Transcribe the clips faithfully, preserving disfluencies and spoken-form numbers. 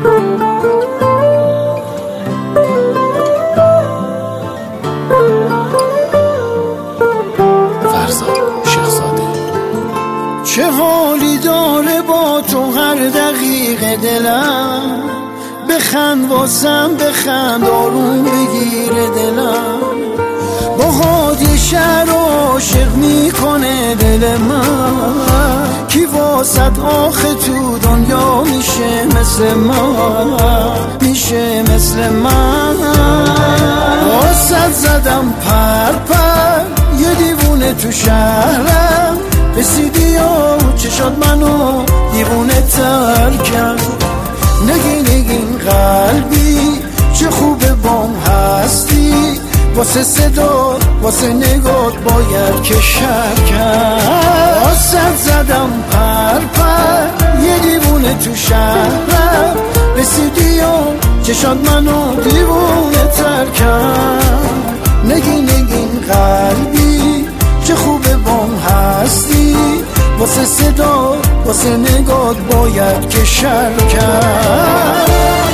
چه حالی داره با تو هر دقیقه دلم، بخند واسم بخند آروم بگیره دلم، با هادی شهر عاشق میکنه دل من، کی واسط آخه تو دنیا میشه مثل من، میشه مثل من. واسط زدم پر پر یه دیوونه تو شهرم، رسیدی و چشات منو دیوونه تر کرد، نگین نگین قلبی چه خوبه بام هستی، واسه صدا واسه نگات باید که شر کرد. واسه زدم پر پر یه دیوونه تو شهرم، رسیدی و چشات منو دیوونه تر کرد، نگین نگین قلبی چه خوبه بام هستی، واسه صدا واسه نگات باید که شر کرد.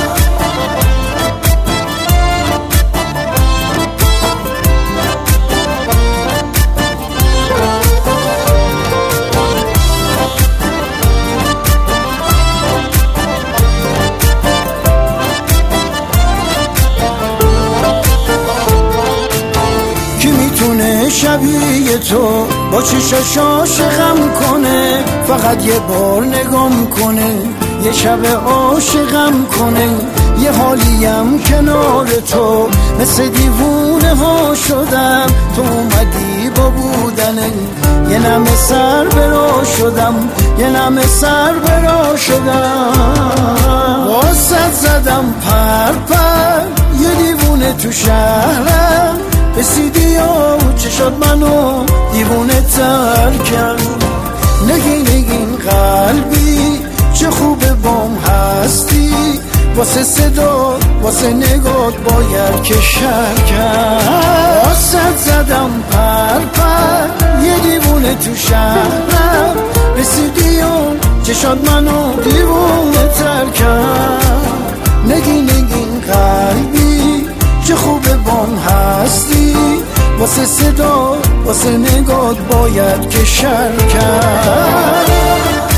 شبیه تو با چشاش عاشقم کنه، فقط یه بار نگام کنه، یه شب عاشقم کنه، یه حالیم کنار تو مثل دیوونه ها شدم، تو اومدی با بودنه، یه نمه سر برا شدم، یه نمه سر برا شدم. واسط زدم پر پر یه دیوونه تو شهرم، رسیدی و چشات منو دیوونه تر کرد، نگین نگین قلبی چه خوبه بام هستی، واسه صدا واسه نگات باید که شر کرد. واسط زدم پر پر یه دیوونه تو شهرم، رسیدی و چشات منو دیوونه تر کرد، نگین نگین قلبی چه خوبه بام هستی، واسه صدا واسه نگات باید که شر کرد.